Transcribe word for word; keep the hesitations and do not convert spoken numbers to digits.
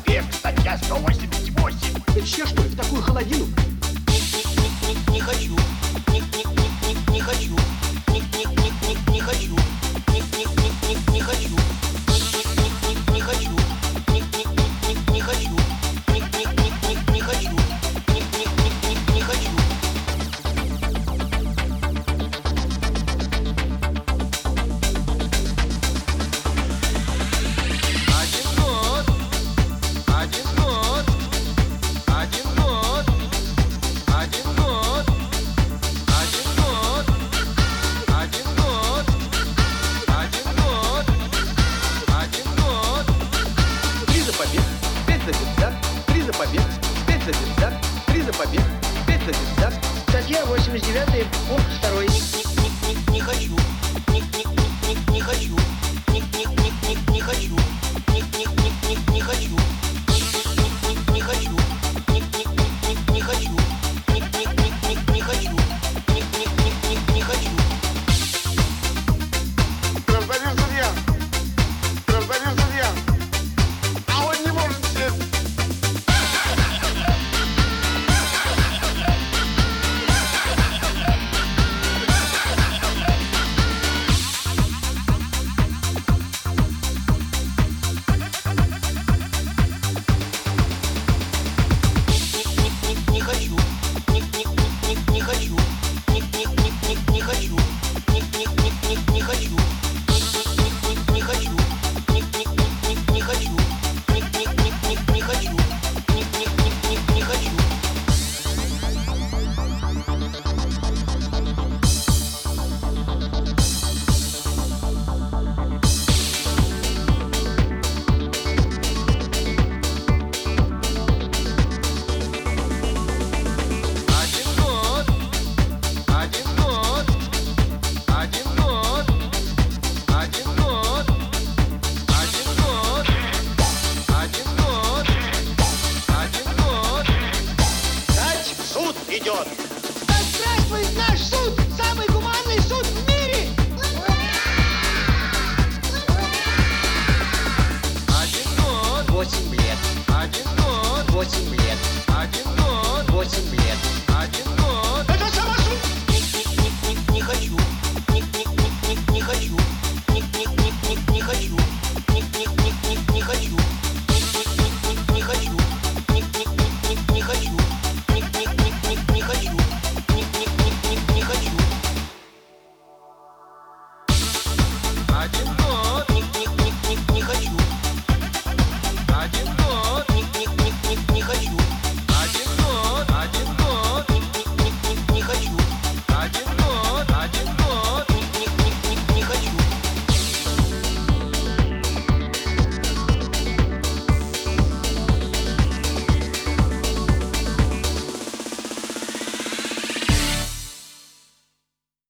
побег, статья сто восемьдесят восемь. Вообще, что ли, в такую холодину? Не, не, не хочу, не, не, не, не, не хочу, не, не, не, не, не хочу, не, не, не, не, не хочу, не, не, не, не хочу, не, не, не, не хочу, не, не, не, не, не хочу, не, не, не, не, не хочу. Один год, один год, один год, один год, один год, один год, один год, один год. Три за побег, пять за детсад, три за побег, пять за детсад, три за побег, пять за детсад. Статья восемьдесят девятая, пункт